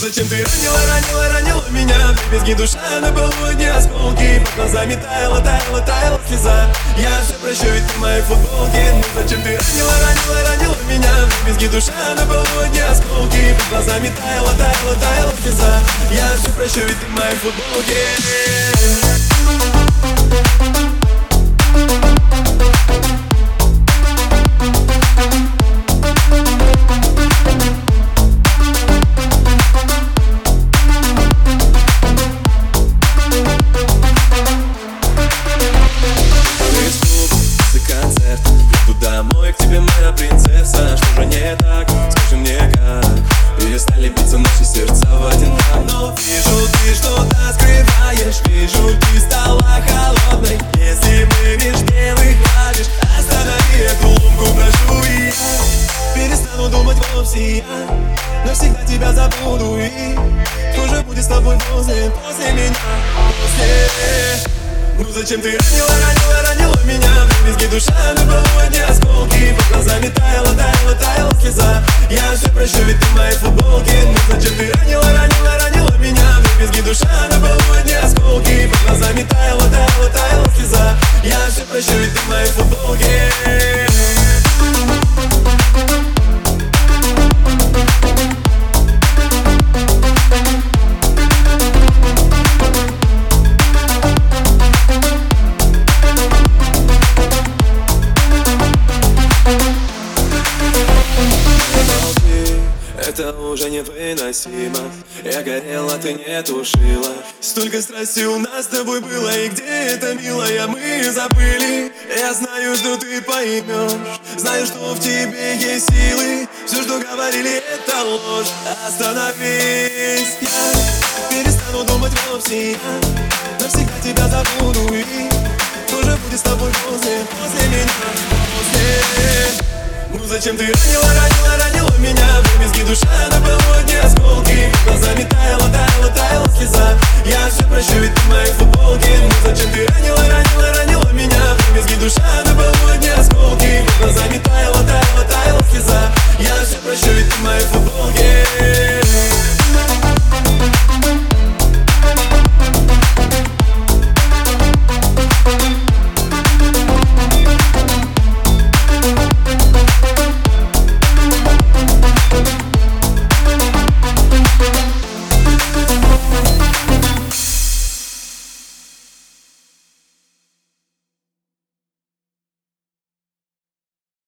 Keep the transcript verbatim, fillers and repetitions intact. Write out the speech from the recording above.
зачем ты ранила, ранила, ранила меня? Вдребезги душа на полудне осколки, под глазами таяла, таяла, таяла слеза. Я все прощу, ведь ты в моей футболке. Ну зачем ты ранила, ранила, ранила меня? Вдребезги душа на полудне осколки, под глазами таяла, таяла, таяла слеза. Я все прощу, ведь ты в моей футболке. Домой к тебе, моя принцесса. Что же не так? Скажи мне как. Перестали биться наши сердца в один там. Но вижу, ты что-то скрываешь. Вижу, ты стала холодной. Если вырежь, не выхватишь, останови эту ломку, прошу. И я перестану думать вовсе. Я навсегда тебя забуду. И кто же будет с тобой после, после меня, после? Ну зачем ты ранила, ранила, ранила меня? Вдребезги душа на полудне осколки, под глазами таяла, таяла, таяла слеза. Я все прощу, ведь ты в моей футболке. Ну зачем ты ранила, ранила, ранила меня? Вдребезги душа на полудне осколки, под глазами таяла, таяла, таяла слеза. Я все прощу, ведь ты в моей футболке. Это уже невыносимо. Я горела, ты не тушила. Столько страсти у нас с тобой было. И где это, милая, мы забыли. Я знаю, что ты поймешь. Знаю, что в тебе есть силы. Все, что говорили, это ложь. Остановись. Я перестану думать вовсе. Я навсегда тебя забуду. И кто же будет с тобой после, после меня, после? Ну зачем ты ранила, ранила, ранила меня? Вдребезги душа на полудне осколки, под глазами таяла, таяла, таяла слеза. Я все прощу, ведь ты в моей футболке. Ну зачем ты ранила, ранила, ранила меня? Вдребезги душа на полудне осколки, под глазами таяла, таяла, таяла